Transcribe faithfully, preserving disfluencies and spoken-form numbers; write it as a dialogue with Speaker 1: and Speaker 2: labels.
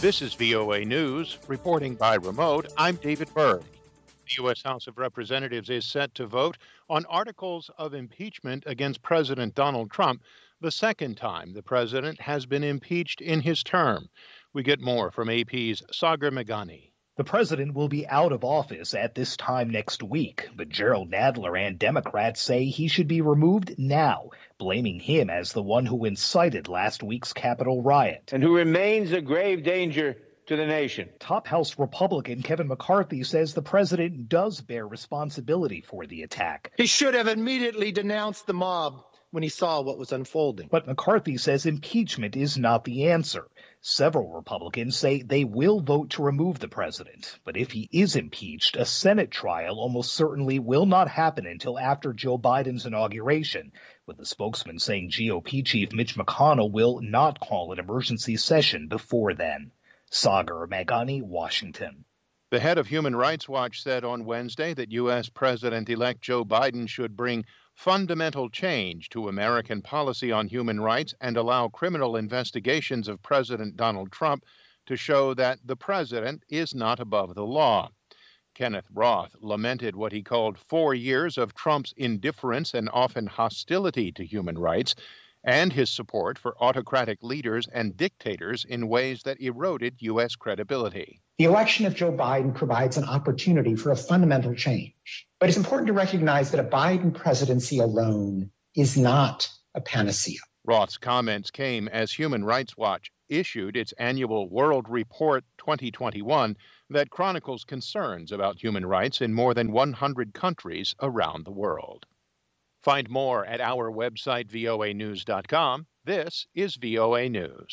Speaker 1: This is V O A News, reporting by remote. I'm David Byrd. The U S. House of Representatives is set to vote on articles of impeachment against President Donald Trump, the second time the president has been impeached in his term. We get more from A P's Sagar Meghani.
Speaker 2: The president will be out of office at this time next week, but Gerald Nadler and Democrats say he should be removed now, blaming him as the one who incited last week's Capitol riot.
Speaker 3: And who remains a grave danger to the nation.
Speaker 2: Top House Republican Kevin McCarthy says the president does bear responsibility for the attack.
Speaker 4: He should have immediately denounced the mob when he saw what was unfolding.
Speaker 2: But McCarthy says impeachment is not the answer. Several Republicans say they will vote to remove the president. But if he is impeached, a Senate trial almost certainly will not happen until after Joe Biden's inauguration, with the spokesman saying G O P Chief Mitch McConnell will not call an emergency session before then. Sagar Meghani, Washington.
Speaker 1: The head of Human Rights Watch said on Wednesday that U S. President-elect Joe Biden should bring fundamental change to American policy on human rights and allow criminal investigations of President Donald Trump to show that the president is not above the law. Kenneth Roth lamented what he called four years of Trump's indifference and often hostility to human rights, and his support for autocratic leaders and dictators in ways that eroded U S credibility.
Speaker 5: The election of Joe Biden provides an opportunity for a fundamental change. But it's important to recognize that a Biden presidency alone is not a panacea.
Speaker 1: Roth's comments came as Human Rights Watch issued its annual World Report twenty twenty-one that chronicles concerns about human rights in more than one hundred countries around the world. Find more at our website, V O A news dot com. This is V O A News.